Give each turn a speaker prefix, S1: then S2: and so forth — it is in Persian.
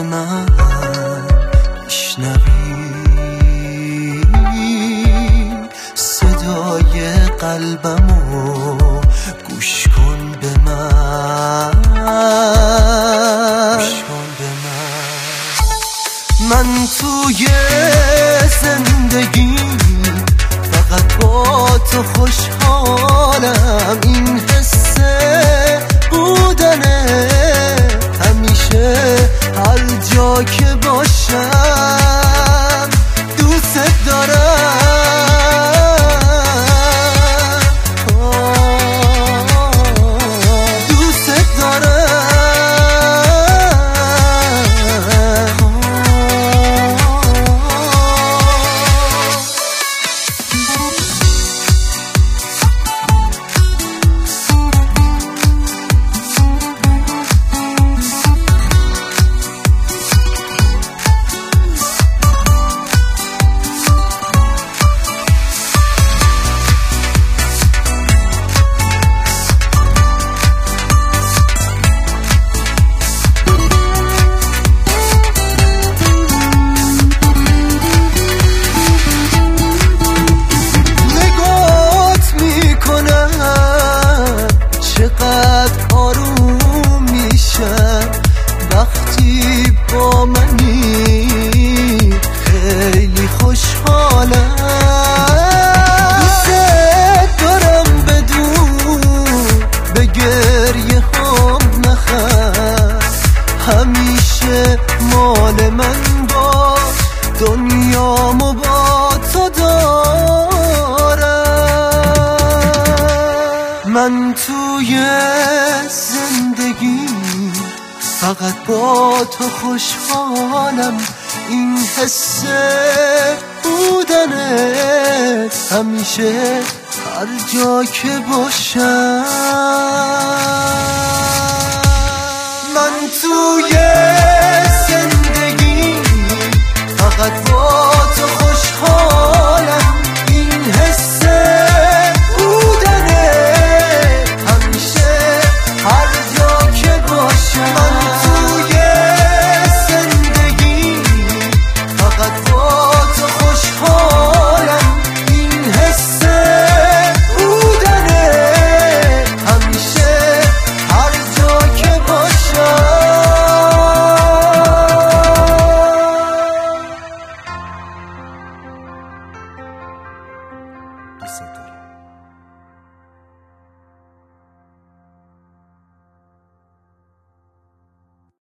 S1: من میشنوی صدای قلبمو گوش کن به من، من توی زندگی فقط با تو خوشحالم. این حس بودنه همیشه هر جا که باشم دوست دارم. چقدر آروم میشم وقتی با منی، خیلی خوشحالم. دوست دارم بدون به گریه هم نخند، همیشه مال من باش، دنیامو با تو دارم. من توی زندگی فقط با تو خوشحالم. این حس بودنت همیشه هر جا که باشم. من توی زندگی فقط با تو خوشحالم. این حس
S2: Você